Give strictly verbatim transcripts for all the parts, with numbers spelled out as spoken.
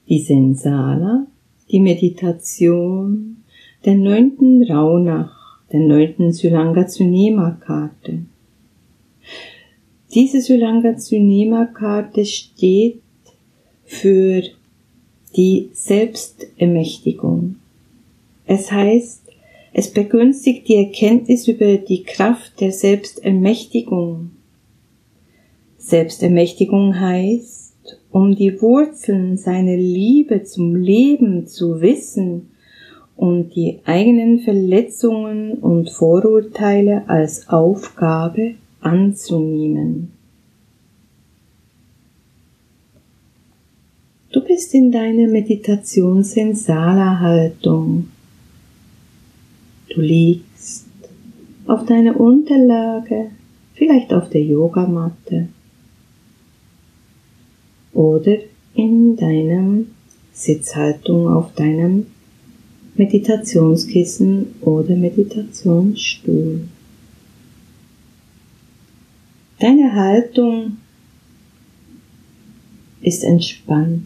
die Sensala, die Meditation der neunten Rauhnach, der neunten Sulangatsunema-Karte. Diese Sulangatsunema-Karte steht für die Selbstermächtigung. Es heißt, es begünstigt die Erkenntnis über die Kraft der Selbstermächtigung. Selbstermächtigung heißt, um die Wurzeln seiner Liebe zum Leben zu wissen und die eigenen Verletzungen und Vorurteile als Aufgabe anzunehmen. Du bist in deiner Meditations-Sensala-Haltung. Du liegst auf deiner Unterlage, vielleicht auf der Yogamatte oder in deinem Sitzhaltung auf deinem Meditationskissen oder Meditationsstuhl. Deine Haltung ist entspannt.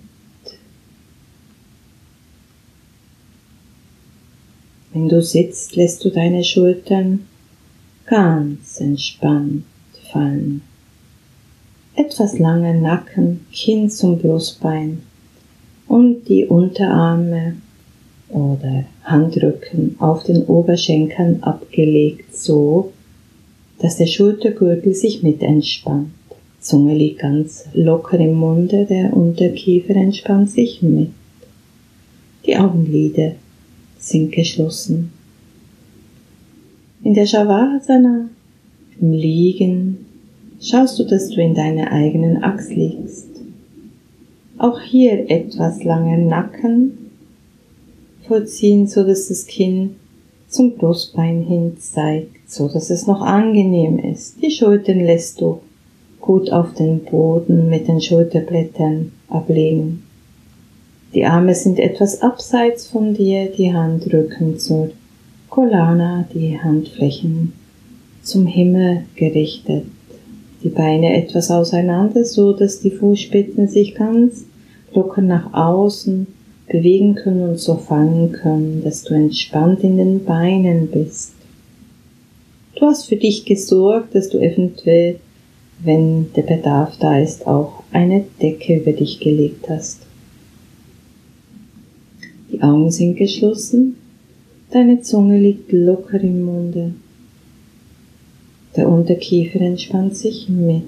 Wenn du sitzt, lässt du deine Schultern ganz entspannt fallen. Etwas langer Nacken, Kinn zum Brustbein und die Unterarme oder Handrücken auf den Oberschenkeln abgelegt, so dass der Schultergürtel sich mit entspannt. Zunge liegt ganz locker im Munde, der Unterkiefer entspannt sich mit. Die Augenlider sind geschlossen. In der Shavasana, im Liegen, schaust du, dass du in deiner eigenen Axt liegst. Auch hier etwas langer Nacken vollziehen, so dass das Kinn zum Brustbein hin zeigt, so dass es noch angenehm ist. Die Schultern lässt du gut auf den Boden mit den Schulterblättern ablegen. Die Arme sind etwas abseits von dir, die Handrücken zur Kolana, die Handflächen zum Himmel gerichtet. Die Beine etwas auseinander, so dass die Fußspitzen sich ganz locker nach außen bewegen können und so fallen können, dass du entspannt in den Beinen bist. Du hast für dich gesorgt, dass du eventuell, wenn der Bedarf da ist, auch eine Decke über dich gelegt hast. Die Augen sind geschlossen, deine Zunge liegt locker im Munde. Der Unterkiefer entspannt sich mit.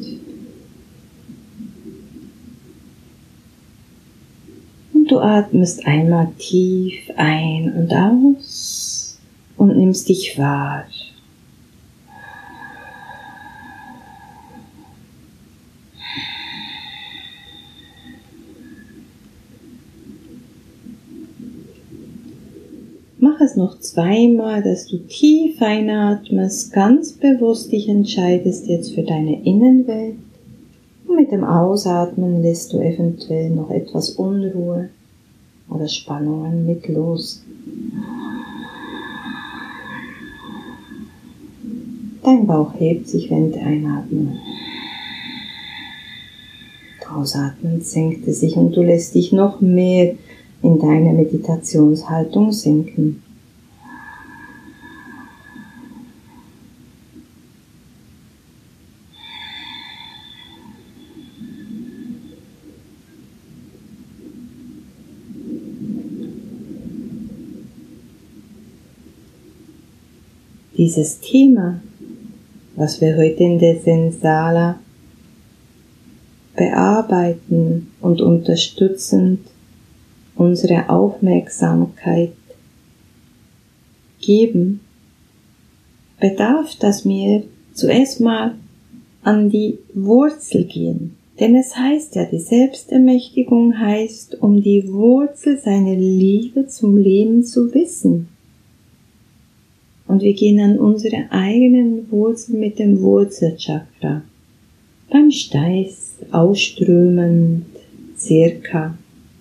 Und du atmest einmal tief ein und aus und nimmst dich wahr. Mach es noch zweimal, dass du tief einatmest, ganz bewusst dich entscheidest jetzt für deine Innenwelt. Und mit dem Ausatmen lässt du eventuell noch etwas Unruhe oder Spannungen mit los. Dein Bauch hebt sich während der Einatmung. Ausatmen senkt es sich und du lässt dich noch mehr in deine Meditationshaltung sinken. Dieses Thema, was wir heute in der Sensala bearbeiten und unterstützend unsere Aufmerksamkeit geben, bedarf, dass wir zuerst mal an die Wurzel gehen. Denn es heißt ja, die Selbstermächtigung heißt, um die Wurzel seiner Liebe zum Leben zu wissen. Und wir gehen an unsere eigenen Wurzeln mit dem Wurzelchakra. Beim Steiß ausströmend, circa.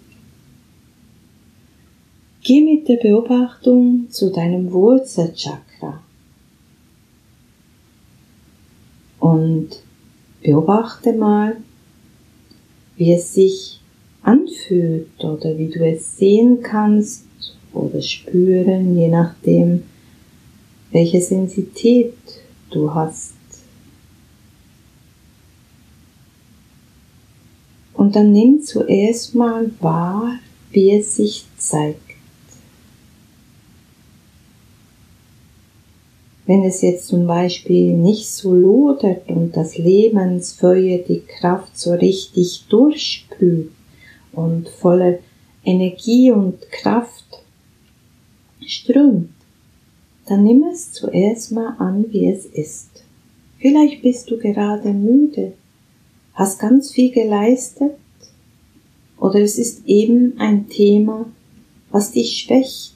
Geh mit der Beobachtung zu deinem Wurzelchakra und beobachte mal, wie es sich anfühlt oder wie du es sehen kannst oder spüren, je nachdem, welche Sensität du hast. Und dann nimm zuerst mal wahr, wie es sich zeigt. Wenn es jetzt zum Beispiel nicht so lodert und das Lebensfeuer die Kraft so richtig durchsprüht und voller Energie und Kraft strömt, dann nimm es zuerst mal an, wie es ist. Vielleicht bist du gerade müde, hast ganz viel geleistet oder es ist eben ein Thema, was dich schwächt.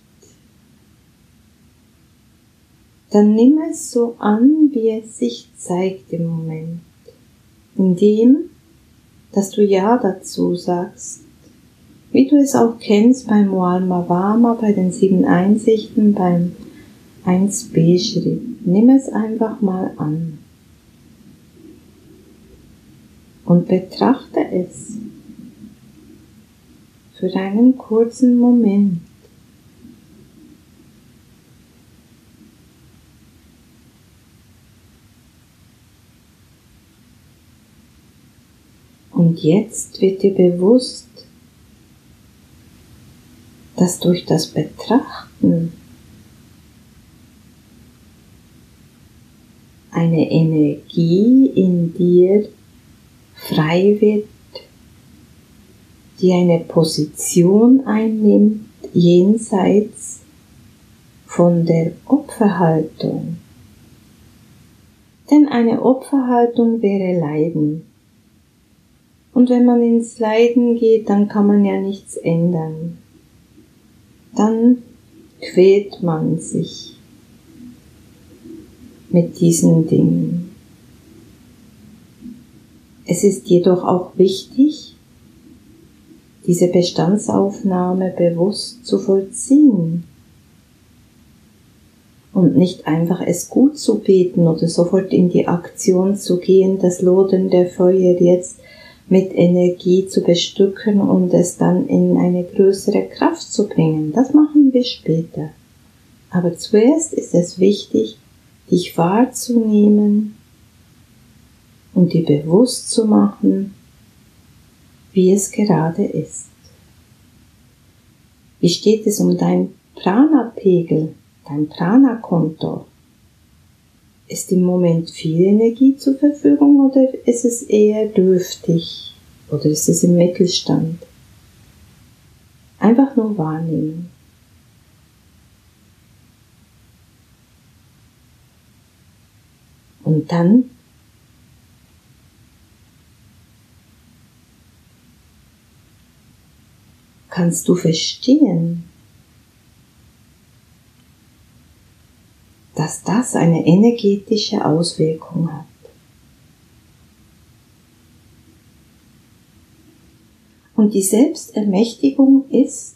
Dann nimm es so an, wie es sich zeigt im Moment, indem, dass du Ja dazu sagst, wie du es auch kennst beim Moalma Vama, bei den sieben Einsichten, beim eins B Schritt. Nimm es einfach mal an und betrachte es für einen kurzen Moment. Und jetzt wird dir bewusst, dass durch das Betrachten eine Energie in dir frei wird, die eine Position einnimmt jenseits von der Opferhaltung. Denn eine Opferhaltung wäre Leiden. Und wenn man ins Leiden geht, dann kann man ja nichts ändern. Dann quält man sich mit diesen Dingen. Es ist jedoch auch wichtig, diese Bestandsaufnahme bewusst zu vollziehen und nicht einfach es gut zu beten oder sofort in die Aktion zu gehen, das lodernde Feuer jetzt mit Energie zu bestücken und es dann in eine größere Kraft zu bringen. Das machen wir später. Aber zuerst ist es wichtig, dich wahrzunehmen und dir bewusst zu machen, wie es gerade ist. Wie steht es um dein Prana-Pegel, dein Prana-Konto? Ist im Moment viel Energie zur Verfügung oder ist es eher dürftig oder ist es im Mittelstand? Einfach nur wahrnehmen. Und dann kannst du verstehen, dass das eine energetische Auswirkung hat. Und die Selbstermächtigung ist,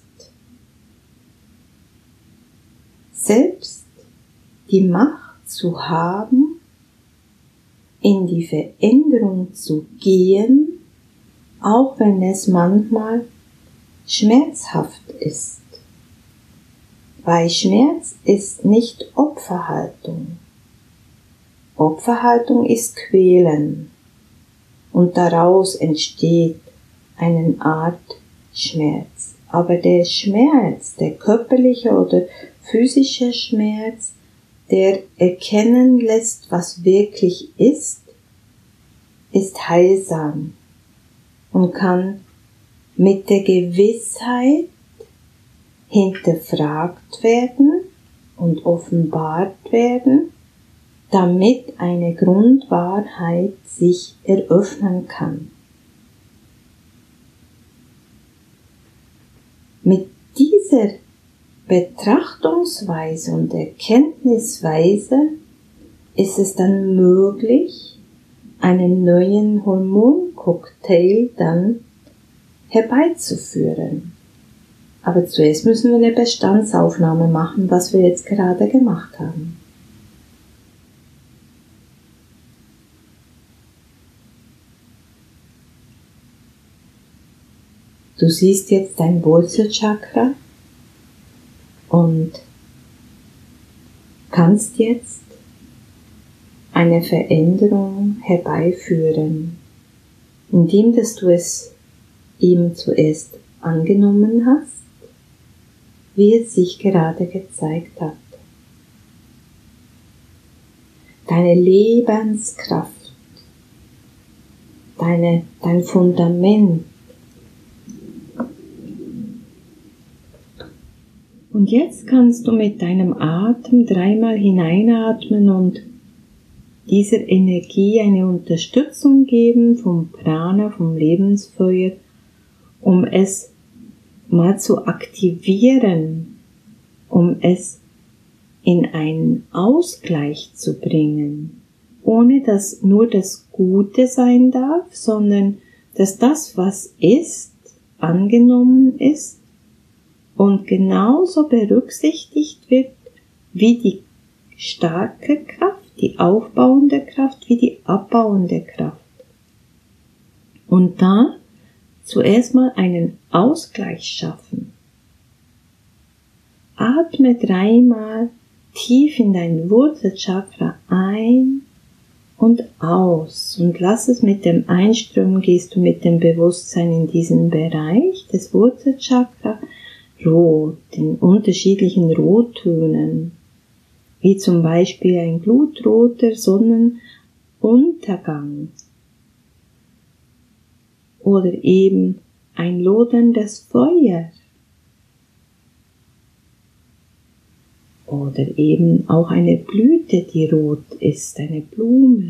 selbst die Macht zu haben, in die Veränderung zu gehen, auch wenn es manchmal schmerzhaft ist. Weil Schmerz ist nicht Opferhaltung. Opferhaltung ist Quälen und daraus entsteht eine Art Schmerz. Aber der Schmerz, der körperliche oder physische Schmerz, der erkennen lässt, was wirklich ist, ist heilsam und kann mit der Gewissheit hinterfragt werden und offenbart werden, damit eine Grundwahrheit sich eröffnen kann. Mit dieser Betrachtungsweise und Erkenntnisweise ist es dann möglich, einen neuen Hormoncocktail dann herbeizuführen. Aber zuerst müssen wir eine Bestandsaufnahme machen, was wir jetzt gerade gemacht haben. Du siehst jetzt dein Wurzelchakra und kannst jetzt eine Veränderung herbeiführen, indem dass du es ihm zuerst angenommen hast, wie es sich gerade gezeigt hat. Deine Lebenskraft, deine, dein Fundament. Und jetzt kannst du mit deinem Atem dreimal hineinatmen und dieser Energie eine Unterstützung geben vom Prana, vom Lebensfeuer, um es mal zu aktivieren, um es in einen Ausgleich zu bringen, ohne dass nur das Gute sein darf, sondern dass das, was ist, angenommen ist und genauso berücksichtigt wird wie die starke Kraft, die aufbauende Kraft, wie die abbauende Kraft. Und da zuerst mal einen Ausgleich schaffen. Atme dreimal tief in dein Wurzelchakra ein und aus und lass es mit dem Einströmen, gehst du mit dem Bewusstsein in diesen Bereich des Wurzelchakra rot, in unterschiedlichen Rottönen, wie zum Beispiel ein glutroter Sonnenuntergang oder eben ein loderndes Feuer oder eben auch eine Blüte, die rot ist, eine Blume,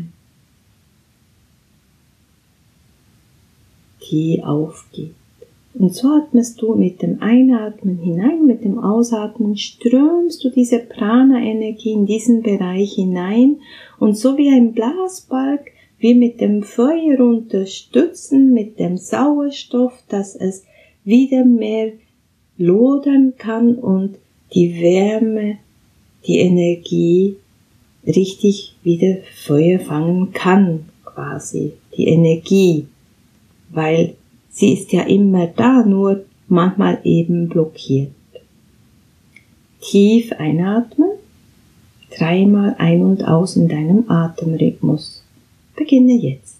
die aufgeht. Und so atmest du mit dem Einatmen hinein, mit dem Ausatmen strömst du diese Prana-Energie in diesen Bereich hinein und so wie ein Blasbalg, wir mit dem Feuer unterstützen, mit dem Sauerstoff, dass es wieder mehr lodern kann und die Wärme, die Energie richtig wieder Feuer fangen kann, quasi, die Energie, weil sie ist ja immer da, nur manchmal eben blockiert. Tief einatmen, dreimal ein und aus in deinem Atemrhythmus. Beginne jetzt.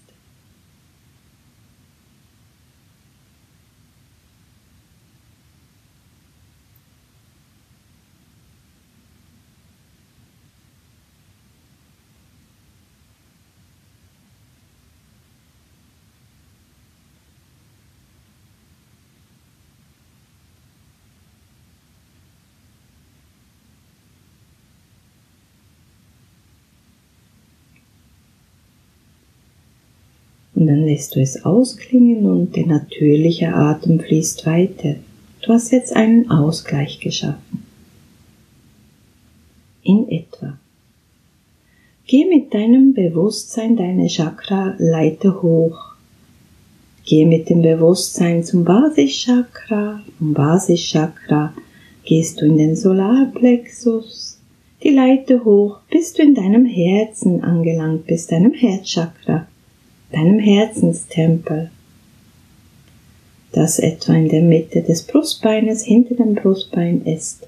Und dann lässt du es ausklingen und der natürliche Atem fließt weiter. Du hast jetzt einen Ausgleich geschaffen. In etwa. Geh mit deinem Bewusstsein deine Chakra-Leiter hoch. Geh mit dem Bewusstsein zum Basischakra. Vom Basischakra gehst du in den Solarplexus, die Leiter hoch, bis du in deinem Herzen angelangt bist, deinem Herzchakra, deinem Herzenstempel, das etwa in der Mitte des Brustbeines, hinter dem Brustbein ist.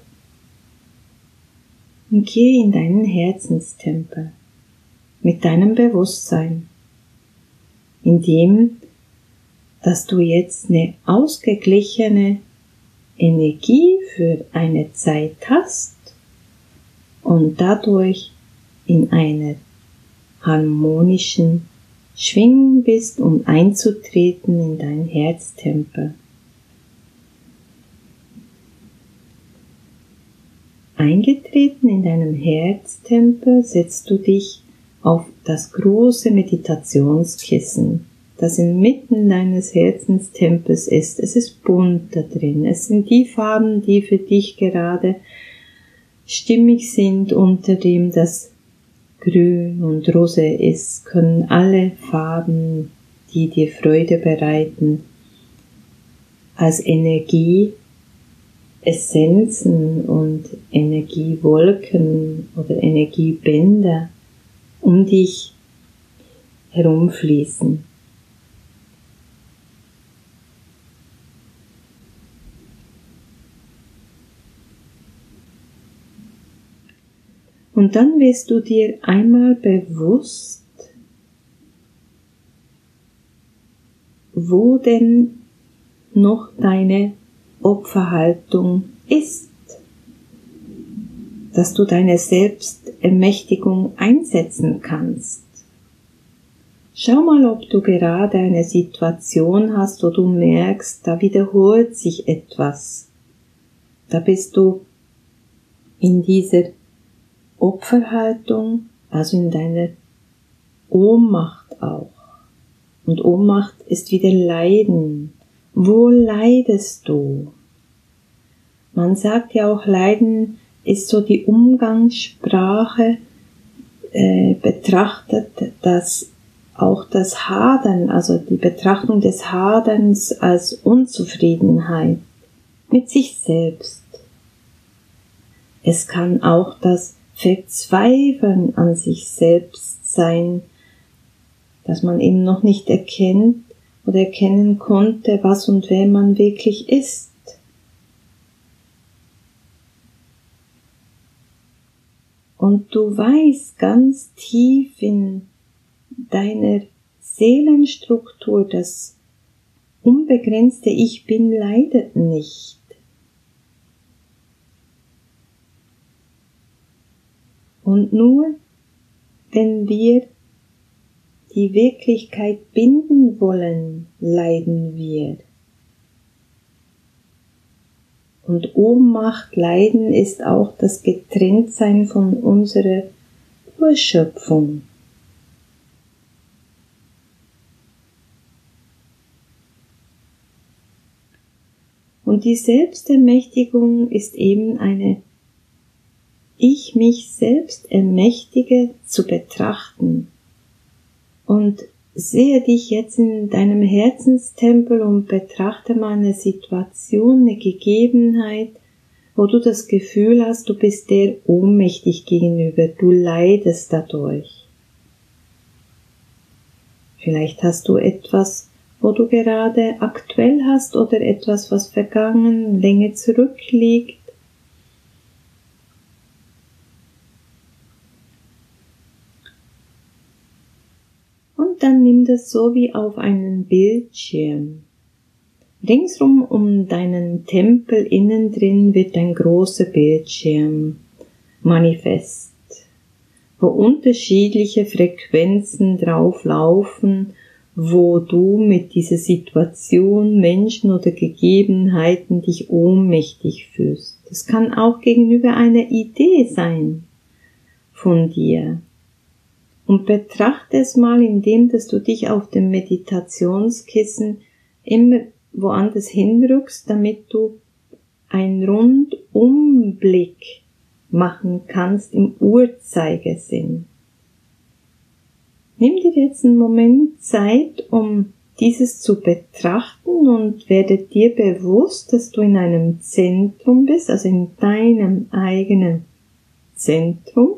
Und geh in deinen Herzenstempel mit deinem Bewusstsein, indem, dass du jetzt eine ausgeglichene Energie für eine Zeit hast und dadurch in einer harmonischen Schwingen bist, um einzutreten in dein Herztempel. Eingetreten in deinem Herztempel setzt du dich auf das große Meditationskissen, das inmitten deines Herzenstempels ist. Es ist bunt da drin. Es sind die Farben, die für dich gerade stimmig sind, unter dem das Grün und Rosé ist, können alle Farben, die dir Freude bereiten, als Energie, Essenzen und Energiewolken oder Energiebänder um dich herumfließen. Und dann wirst du dir einmal bewusst, wo denn noch deine Opferhaltung ist, dass du deine Selbstermächtigung einsetzen kannst. Schau mal, ob du gerade eine Situation hast, wo du merkst, da wiederholt sich etwas. Da bist du in dieser Opferhaltung, also in deiner Ohnmacht auch. Und Ohnmacht ist wieder Leiden. Wo leidest du? Man sagt ja auch, Leiden ist so die Umgangssprache äh, betrachtet, dass auch das Hadern, also die Betrachtung des Haderns als Unzufriedenheit mit sich selbst. Es kann auch das Verzweifeln an sich selbst sein, dass man eben noch nicht erkennt oder erkennen konnte, was und wer man wirklich ist. Und du weißt ganz tief in deiner Seelenstruktur, das unbegrenzte Ich Bin leidet nicht. Und nur wenn wir die Wirklichkeit binden wollen, leiden wir. Und Ohnmacht, Leiden ist auch das Getrenntsein von unserer Urschöpfung. Und die Selbstermächtigung ist eben eine Ich mich selbst ermächtige zu betrachten. Und sehe dich jetzt in deinem Herzenstempel und betrachte mal eine Situation, eine Gegebenheit, wo du das Gefühl hast, du bist der ohnmächtig gegenüber, du leidest dadurch. Vielleicht hast du etwas, wo du gerade aktuell hast oder etwas, was vergangen, länger zurückliegt. Und dann nimm das so wie auf einen Bildschirm. Ringsrum um deinen Tempel innen drin wird ein großer Bildschirm manifest, wo unterschiedliche Frequenzen drauf laufen, wo du mit dieser Situation, Menschen oder Gegebenheiten dich ohnmächtig fühlst. Das kann auch gegenüber einer Idee sein von dir. Und betrachte es mal, indem dass du dich auf dem Meditationskissen immer woanders hinrückst, damit du einen Rundumblick machen kannst im Uhrzeigersinn. Nimm dir jetzt einen Moment Zeit, um dieses zu betrachten und werde dir bewusst, dass du in einem Zentrum bist, also in deinem eigenen Zentrum,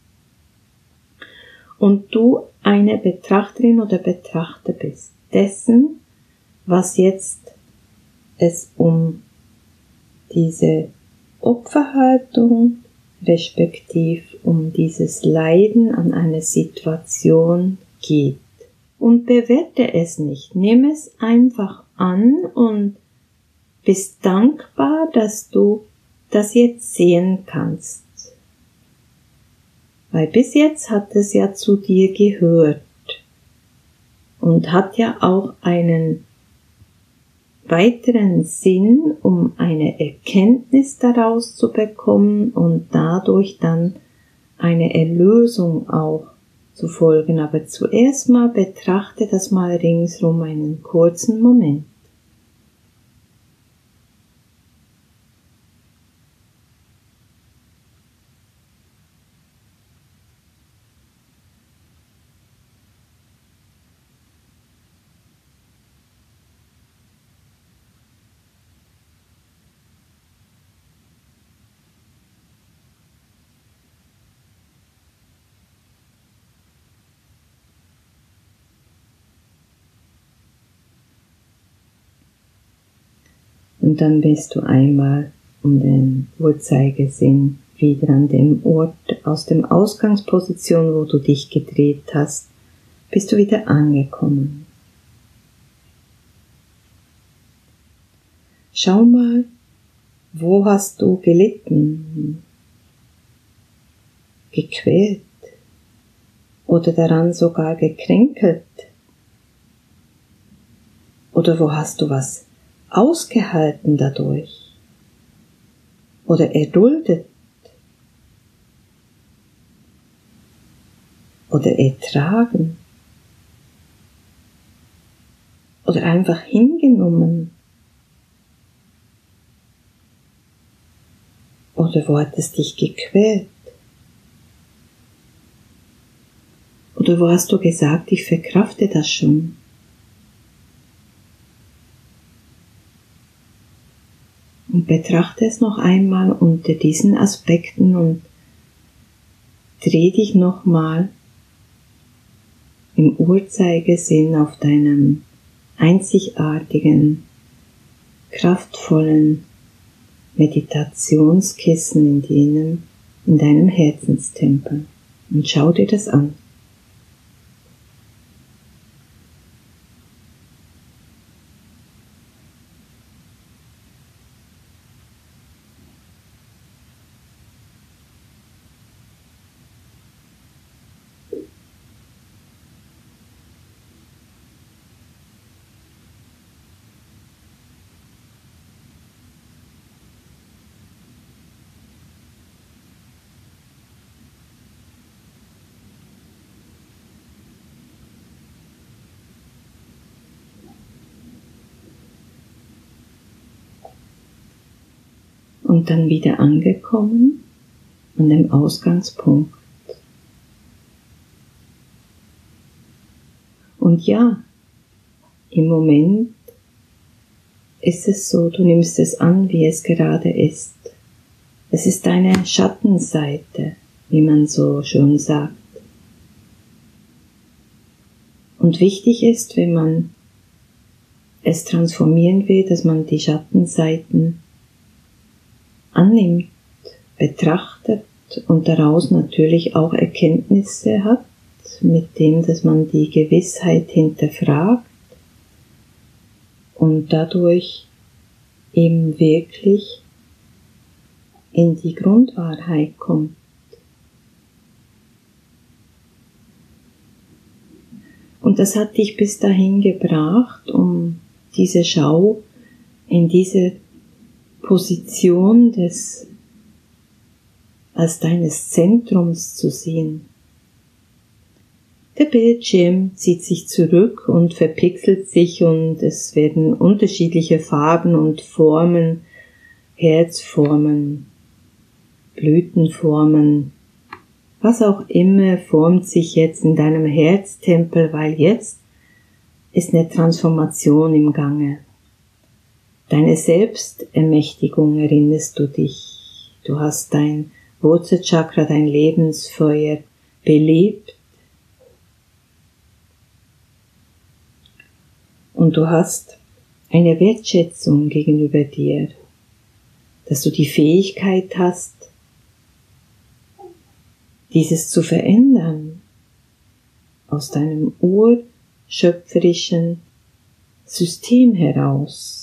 und du eine Betrachterin oder Betrachter bist dessen, was jetzt es um diese Opferhaltung respektiv um dieses Leiden an einer Situation geht. Und bewerte es nicht, nimm es einfach an und bist dankbar, dass du das jetzt sehen kannst. Weil bis jetzt hat es ja zu dir gehört und hat ja auch einen weiteren Sinn, um eine Erkenntnis daraus zu bekommen und dadurch dann eine Erlösung auch zu folgen. Aber zuerst mal betrachte das mal ringsrum einen kurzen Moment. Und dann bist du einmal um den Uhrzeigersinn wieder an dem Ort aus dem Ausgangsposition, wo du dich gedreht hast, bist du wieder angekommen. Schau mal, wo hast du gelitten, gequält oder daran sogar gekränkelt? Oder wo hast du was ausgehalten dadurch oder erduldet oder ertragen oder einfach hingenommen? Oder wo hat es dich gequält? Oder wo hast du gesagt, ich verkrafte das schon? Und betrachte es noch einmal unter diesen Aspekten und dreh dich nochmal im Uhrzeigersinn auf deinem einzigartigen, kraftvollen Meditationskissen in deinem, in deinem Herzenstempel und schau dir das an. Und dann wieder angekommen an dem Ausgangspunkt. Und ja, im Moment ist es so, du nimmst es an, wie es gerade ist. Es ist deine Schattenseite, wie man so schön sagt. Und wichtig ist, wenn man es transformieren will, dass man die Schattenseiten annimmt, betrachtet und daraus natürlich auch Erkenntnisse hat, mit dem, dass man die Gewissheit hinterfragt und dadurch eben wirklich in die Grundwahrheit kommt. Und das hat dich bis dahin gebracht, um diese Schau in diese Position des, als deines Zentrums zu sehen. Der Bildschirm zieht sich zurück und verpixelt sich und es werden unterschiedliche Farben und Formen, Herzformen, Blütenformen, was auch immer formt sich jetzt in deinem Herztempel, weil jetzt ist eine Transformation im Gange. Deine Selbstermächtigung, erinnerst du dich. Du hast dein Wurzelchakra, dein Lebensfeuer belebt. Und du hast eine Wertschätzung gegenüber dir, dass du die Fähigkeit hast, dieses zu verändern, aus deinem urschöpferischen System heraus.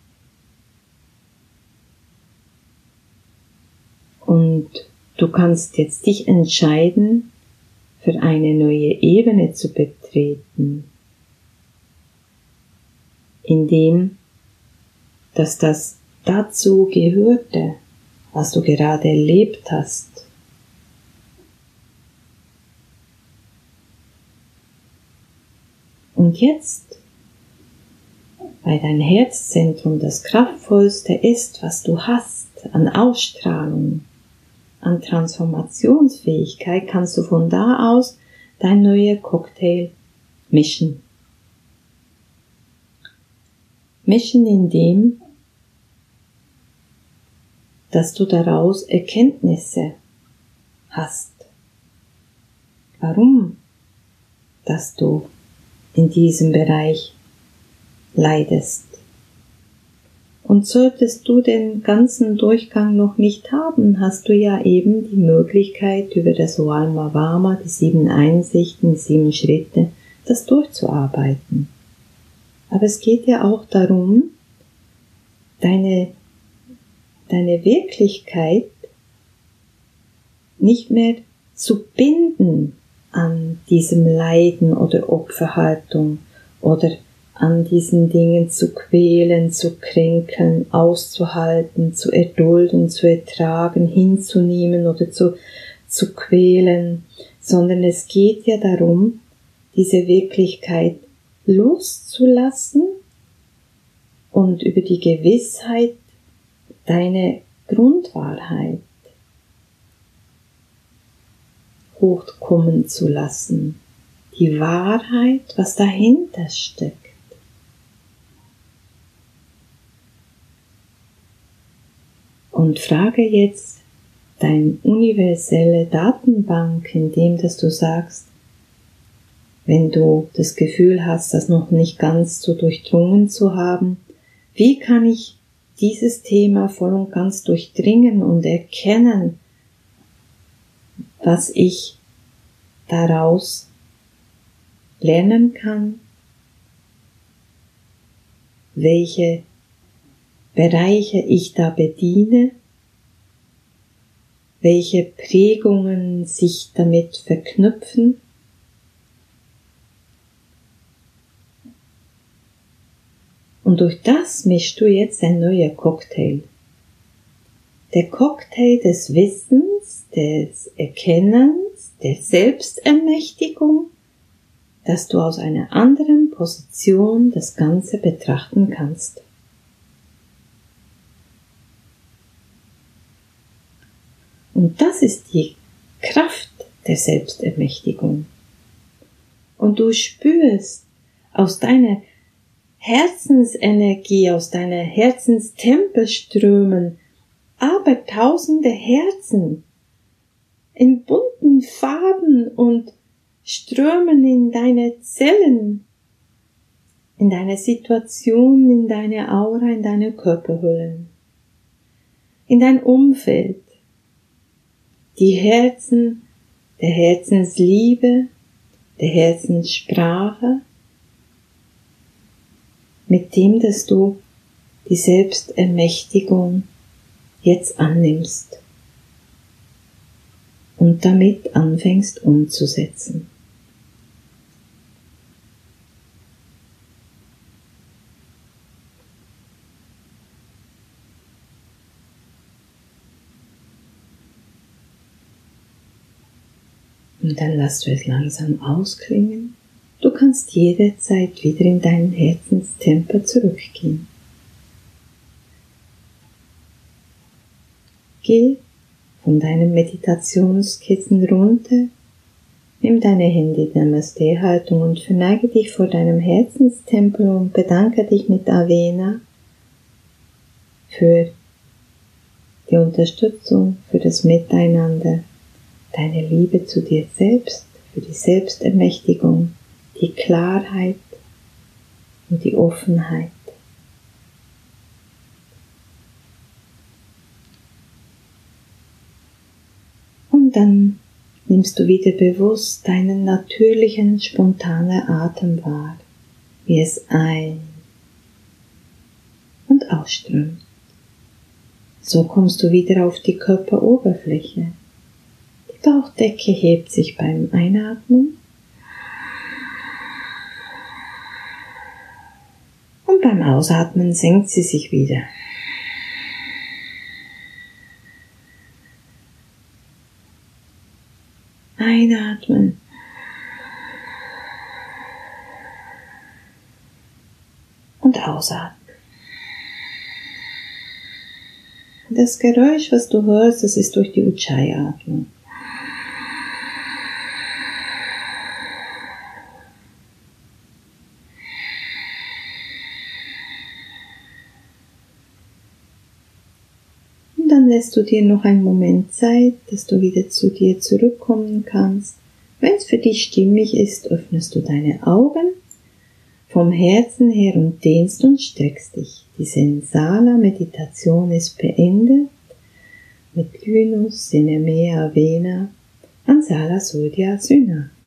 Und du kannst jetzt dich entscheiden, für eine neue Ebene zu betreten, indem, dass das dazu gehörte, was du gerade erlebt hast. Und jetzt, weil dein Herzzentrum das kraftvollste ist, was du hast an Ausstrahlung, an Transformationsfähigkeit, kannst du von da aus dein neuer Cocktail mischen. Mischen indem, dass du daraus Erkenntnisse hast. Warum? Dass du in diesem Bereich leidest. Und solltest du den ganzen Durchgang noch nicht haben, hast du ja eben die Möglichkeit, über das Oalma Vama, die sieben Einsichten, die sieben Schritte, das durchzuarbeiten. Aber es geht ja auch darum, deine, deine Wirklichkeit nicht mehr zu binden an diesem Leiden oder Opferhaltung oder an diesen Dingen zu quälen, zu kränkeln, auszuhalten, zu erdulden, zu ertragen, hinzunehmen oder zu, zu quälen, sondern es geht ja darum, diese Wirklichkeit loszulassen und über die Gewissheit, deine Grundwahrheit hochkommen zu lassen. Die Wahrheit, was dahinter steckt. Und frage jetzt deine universelle Datenbank, indem dass du sagst, wenn du das Gefühl hast, das noch nicht ganz so durchdrungen zu haben, wie kann ich dieses Thema voll und ganz durchdringen und erkennen, was ich daraus lernen kann, welche Bereiche ich da bediene, welche Prägungen sich damit verknüpfen. Und durch das mischst du jetzt ein neuer Cocktail. Der Cocktail des Wissens, des Erkennens, der Selbstermächtigung, dass du aus einer anderen Position das Ganze betrachten kannst. Und das ist die Kraft der Selbstermächtigung. Und du spürst aus deiner Herzensenergie, aus deiner Herzenstempelströmen, aber tausende Herzen in bunten Farben und strömen in deine Zellen, in deine Situation, in deine Aura, in deine Körperhüllen, in dein Umfeld. Die Herzen, der Herzensliebe, der Herzenssprache, mit dem, dass du die Selbstermächtigung jetzt annimmst und damit anfängst umzusetzen. Und dann lässt du es langsam ausklingen. Du kannst jederzeit wieder in deinen Herzenstempel zurückgehen. Geh von deinem Meditationskissen runter, nimm deine Hände in der Namaste-Haltung und verneige dich vor deinem Herzenstempel und bedanke dich mit Avena für die Unterstützung, für das Miteinander, deine Liebe zu dir selbst, für die Selbstermächtigung, die Klarheit und die Offenheit. Und dann nimmst du wieder bewusst deinen natürlichen, spontanen Atem wahr, wie es ein- und ausströmt. So kommst du wieder auf die Körperoberfläche. Die Bauchdecke hebt sich beim Einatmen und beim Ausatmen senkt sie sich wieder. Einatmen. Und ausatmen. Das Geräusch, was du hörst, das ist durch die Ujjayi-Atmung. Dann lässt du dir noch einen Moment Zeit, dass du wieder zu dir zurückkommen kannst. Wenn es für dich stimmig ist, öffnest du deine Augen. vom Herzen her und dehnst und streckst dich. Die Sensala-Meditation ist beendet mit Linus Sinemea Vena Ansala Sudhyasana.